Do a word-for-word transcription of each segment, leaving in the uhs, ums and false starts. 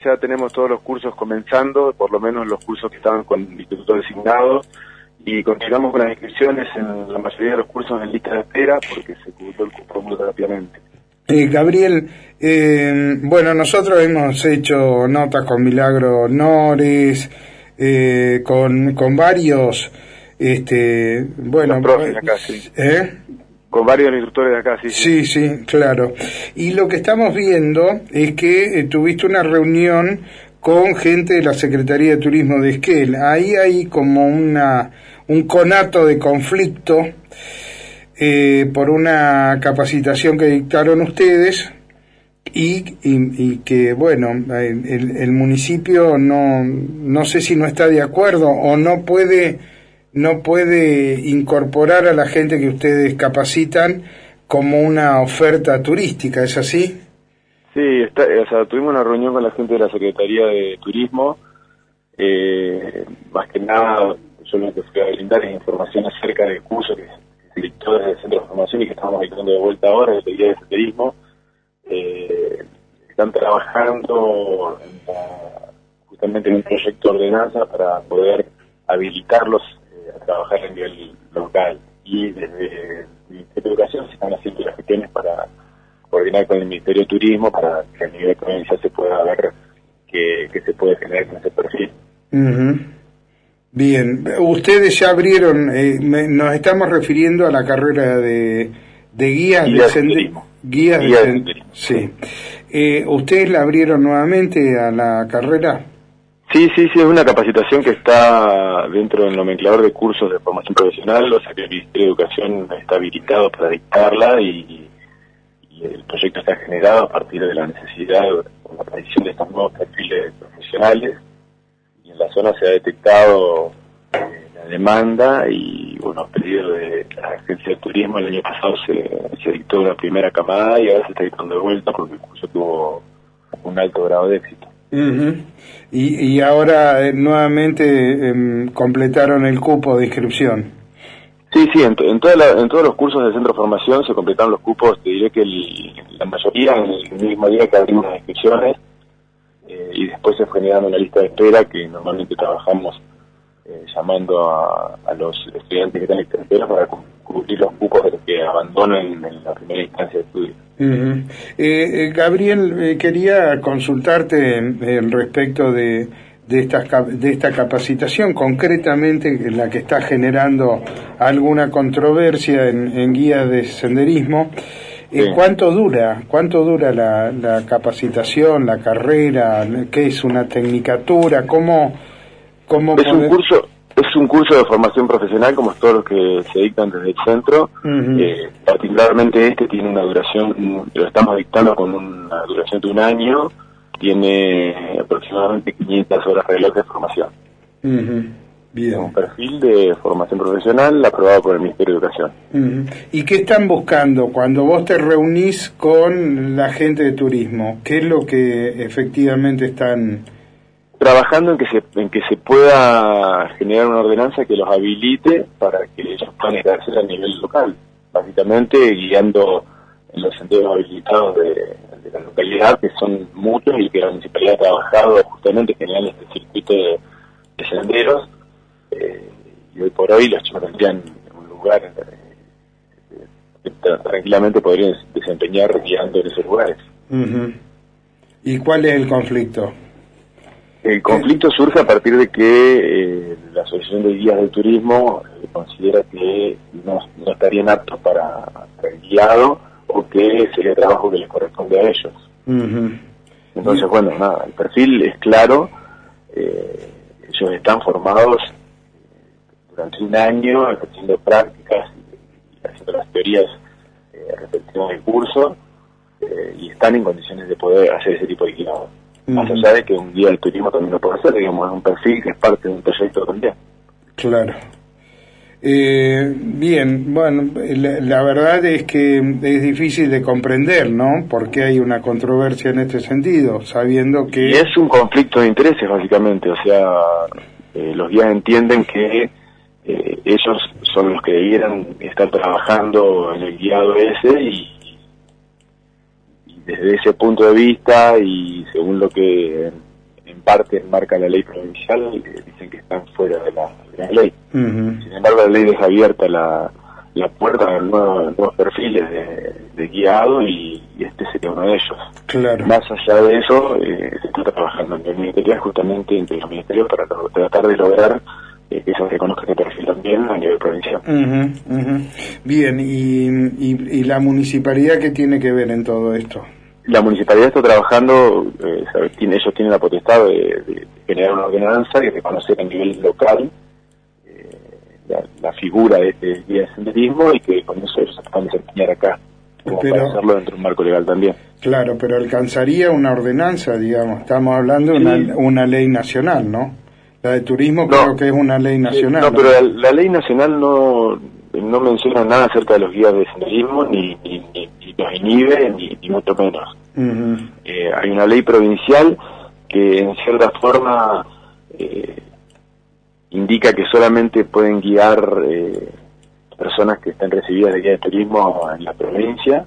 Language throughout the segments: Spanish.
ya tenemos todos los cursos comenzando, por lo menos los cursos que estaban con el instituto designado, y continuamos con las inscripciones en la mayoría de los cursos en lista de espera porque se cubrió el cupo muy rápidamente. Eh, Gabriel, eh, bueno, nosotros hemos hecho notas con Milagro Nores, eh, con, con varios, este, bueno, profes acá, sí. ¿eh? Con varios instructores de acá, sí, sí. Sí, sí, claro. Y lo que estamos viendo es que eh, tuviste una reunión con gente de la Secretaría de Turismo de Esquel. Ahí hay como una un conato de conflicto eh, por una capacitación que dictaron ustedes y, y, y que, bueno, el, el municipio no no sé si no está de acuerdo o no puede no puede incorporar a la gente que ustedes capacitan como una oferta turística, ¿es así? Sí, está, o sea, tuvimos una reunión con la gente de la Secretaría de Turismo, eh, más que nada yo lo que fui a brindar es información acerca del curso que, que se dictó desde el Centro de Formación y que estamos dictando de vuelta ahora, el Guía de Senderismo. Eh, están trabajando en la, justamente en un proyecto de ordenanza para poder habilitarlos eh, a trabajar a nivel local, y desde el Ministerio de Educación se están haciendo las gestiones para coordinar con el Ministerio de Turismo para que a nivel provincial se pueda ver que, que se puede generar con ese perfil. Uh-huh. Bien, ustedes ya abrieron, eh, me, nos estamos refiriendo a la carrera de, de guías Guía de de senderismo. Guías Guía de de senderismo. Sí. Eh, ¿Ustedes la abrieron nuevamente a la carrera? Sí, sí, sí, es una capacitación que está dentro del nomenclador de cursos de formación profesional, o sea que el Ministerio de Educación está habilitado para dictarla y, y el proyecto está generado a partir de la necesidad o la aparición de estos nuevos perfiles profesionales, y en la zona se ha detectado eh, la demanda y, bueno, a pedido de la Agencia de Turismo, el año pasado se, se dictó una primera camada y ahora se está dictando de vuelta porque el curso tuvo un alto grado de éxito. Uh-huh. Y, y ahora eh, nuevamente eh, completaron el cupo de inscripción. Sí, sí, en, en, toda la, en todos los cursos del Centro de Formación se completaron los cupos. Te diré que el, la mayoría en el mismo día que abrimos las inscripciones, eh, y después se fue generando una lista de espera que normalmente trabajamos eh, llamando a, a los estudiantes que están en lista de espera para cubrir los cupos de los que abandonan en la primera instancia de estudio. Uh-huh. eh, eh, Gabriel, eh, quería consultarte en, en respecto de, de, esta, de esta capacitación, concretamente en la que está generando alguna controversia en, en guías de senderismo. Eh, Sí. ¿Cuánto dura? ¿Cuánto dura la, la capacitación, la carrera? ¿Qué es una tecnicatura? ¿Cómo, cómo es poder... un curso Es un curso de formación profesional, como todos los que se dictan desde el centro. Uh-huh. eh, particularmente este tiene una duración, lo estamos dictando con una duración de un año, tiene aproximadamente quinientas horas reloj de formación. Uh-huh. Bien. Un perfil de formación profesional aprobado por el Ministerio de Educación. Uh-huh. ¿Y qué están buscando cuando vos te reunís con la gente de turismo? ¿Qué es lo que efectivamente están trabajando en que se en que se pueda generar una ordenanza que los habilite para que ellos puedan ejercer a nivel local, básicamente guiando en los senderos habilitados de, de la localidad, que son muchos y que la municipalidad ha trabajado justamente generando este circuito de, de senderos, eh, y hoy por hoy los chicos tendrían un lugar eh, que tranquilamente podrían desempeñar guiando en esos lugares. Uh-huh. ¿Y cuál es el conflicto? El conflicto surge a partir de que eh, la Asociación de Guías del Turismo eh, considera que no, no estarían aptos para ser guiado o que sería trabajo que les corresponde a ellos. Uh-huh. Entonces, y... bueno, nada, el perfil es claro, eh, ellos están formados durante un año haciendo prácticas y, y haciendo las teorías eh, respectivas del curso, eh, y están en condiciones de poder hacer ese tipo de guiado. Más allá de que un guía del turismo también lo puede hacer, digamos, es un perfil que es parte de un proyecto también. Claro. Eh, bien, bueno, la, la verdad es que es difícil de comprender, ¿no? Porque hay una controversia en este sentido, sabiendo que... Y es un conflicto de intereses, básicamente, o sea, eh, los guías entienden que eh, ellos son los que debieran estar trabajando en el guiado ese y desde ese punto de vista y según lo que en parte enmarca la ley provincial, eh, dicen que están fuera de la, de la ley. Uh-huh. Sin embargo, la ley deja abierta la, la puerta a nuevos, nuevos perfiles de, de guiado y, y este sería uno de ellos. Claro. Más allá de eso, eh, se está trabajando en el ministerio, justamente entre los ministerios, para tratar de lograr eh, que se reconozca este perfil también a nivel provincial. Uh-huh, uh-huh. Bien, y, y, y la municipalidad, ¿qué tiene que ver en todo esto? La municipalidad está trabajando, eh, sabe, tiene, ellos tienen la potestad de, de generar una ordenanza y reconocer a nivel local eh, la, la figura de este guía de senderismo y que con eso ellos se van a desempeñar acá, como pero, para hacerlo dentro de un marco legal también. Claro, pero alcanzaría una ordenanza, digamos, estamos hablando de sí. una, una ley nacional, ¿no? La de turismo no, creo que es una ley nacional. No, ¿no? Pero la, la ley nacional no, no menciona nada acerca de los guías de senderismo, ni, ni, ni, ni los inhibe, ni, ni mucho menos. Uh-huh. Eh, hay una ley provincial que en cierta forma eh, indica que solamente pueden guiar eh, personas que estén recibidas de guía de turismo en la provincia,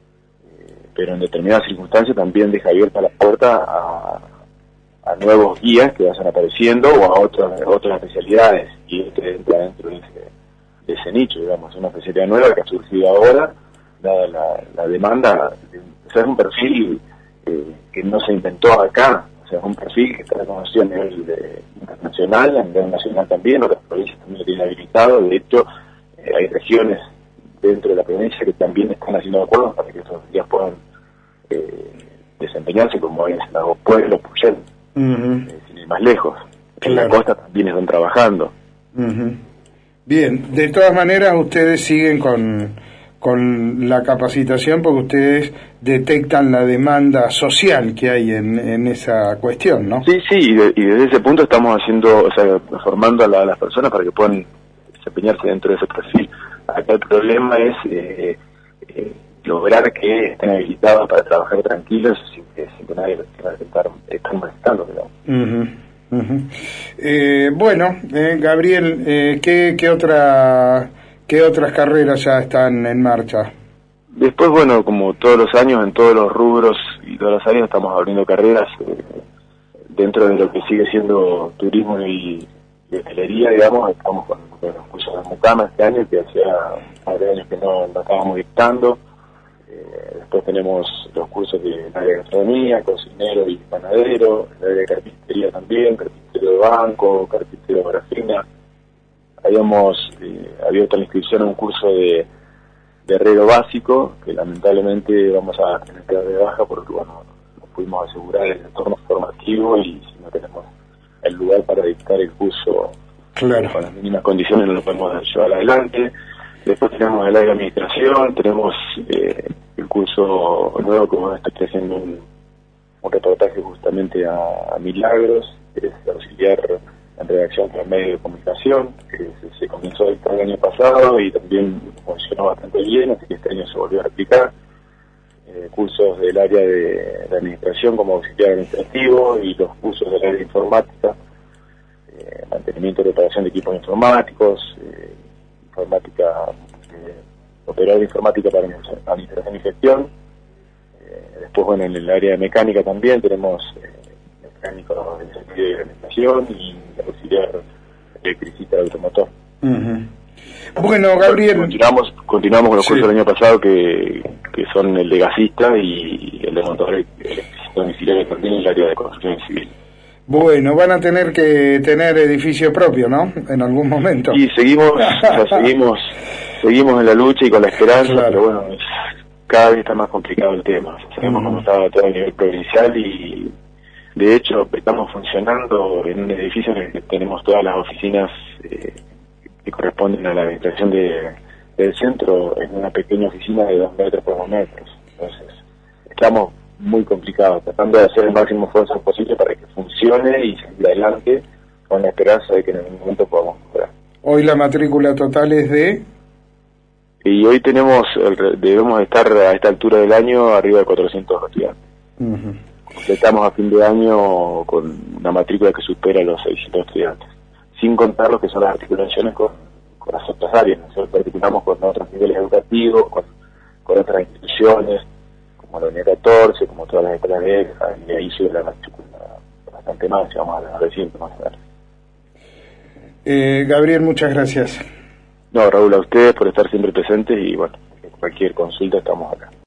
eh, pero en determinadas circunstancias también deja abierta la puerta a, a nuevos guías que vayan apareciendo o a otras otras especialidades, y este entra dentro de ese, de ese nicho, digamos, una especialidad nueva que ha surgido ahora, dada la, la demanda. O sea, es un perfil eh, que no se inventó acá, o sea, es un perfil que está reconocido a nivel de, internacional, a nivel nacional también, otras provincias también lo tienen habilitado. De hecho, eh, hay regiones dentro de la provincia que también están haciendo acuerdos para que estos guías puedan eh, desempeñarse, como hay en Lago Pueblo, Puyén, uh-huh. eh, sin ir más lejos. En claro. la costa también están trabajando. Uh-huh. Bien, de todas maneras ustedes siguen con, con la capacitación porque ustedes detectan la demanda social que hay en, en esa cuestión, ¿no? Sí, sí, y, de, y desde ese punto estamos haciendo, o sea, formando a, la, a las personas para que puedan desempeñarse dentro de ese perfil. Acá el problema es eh, eh, lograr que estén habilitados para trabajar tranquilos sin que, sin que nadie los tenga que estar, estar molestando, digamos. Uh-huh. Uh-huh. Eh, bueno, eh, Gabriel, eh, ¿qué, qué, otra, ¿qué otras carreras ya están en marcha? Después, bueno, como todos los años, en todos los rubros y todas las áreas estamos abriendo carreras eh, dentro de lo que sigue siendo turismo y, y hotelería, digamos. Estamos con, con los cursos de Mucama este año, que hacía varios años que no, no estábamos dictando. Eh, después tenemos los cursos de área de gastronomía, cocinero y panadero, el área de carpintería también, carpintero de banco, carpintero de grafina. Habíamos eh, abierto la inscripción a un curso de, de herrero básico, que lamentablemente vamos a tener que dar de baja porque, bueno, no pudimos asegurar el entorno formativo y si no tenemos el lugar para dictar el curso claro. con las mínimas condiciones no lo podemos llevar adelante. Después tenemos el área de administración, tenemos eh, el curso nuevo que bueno, está haciendo un, un reportaje justamente a, a Milagros, que es auxiliar en redacción para medios de comunicación, que se, se comenzó el año pasado y también funcionó bastante bien, así que este año se volvió a replicar. Eh, cursos del área de, de administración como auxiliar administrativo y los cursos del área de informática, eh, mantenimiento y reparación de equipos informáticos, eh, informática, eh, operador de informática para administración y gestión. Eh, después, bueno, en el área de mecánica también tenemos eh, mecánico de sentido de organización y auxiliar electricista de automotor. Uh-huh. Bueno, Gabriel, continuamos continuamos con los cursos sí. del año pasado que, que son el de gasista y el de motor electricista domiciliario también en el área de construcción civil. Bueno, van a tener que tener edificio propio, ¿no? En algún momento. Y seguimos, o sea, seguimos, seguimos en la lucha y con la esperanza, claro. pero bueno, es, cada vez está más complicado el tema. O sea, sabemos uh-huh. cómo está todo a nivel provincial y, de hecho, estamos funcionando en un edificio en el que tenemos todas las oficinas eh, que corresponden a la administración de, del centro, en una pequeña oficina de dos metros por dos metros. Entonces, estamos muy complicados, tratando de hacer el máximo esfuerzo posible para que funcione y seguir adelante con la esperanza de que en algún momento podamos mejorar. Hoy la matrícula total es de... Y hoy tenemos, debemos estar a esta altura del año arriba de cuatrocientos estudiantes. Uh-huh. Completamos a fin de año con una matrícula que supera los seiscientos estudiantes, sin contar lo que son las articulaciones con, con las otras áreas. Nosotros articulamos con otros niveles educativos, con, con otras instituciones, como la Unidad catorce, como todas las escuelas de EXA, y ahí sube la matrícula bastante más, y vamos a decir más a ver. Eh, Gabriel, muchas gracias. No, Raúl, a ustedes por estar siempre presentes y bueno, cualquier consulta estamos acá.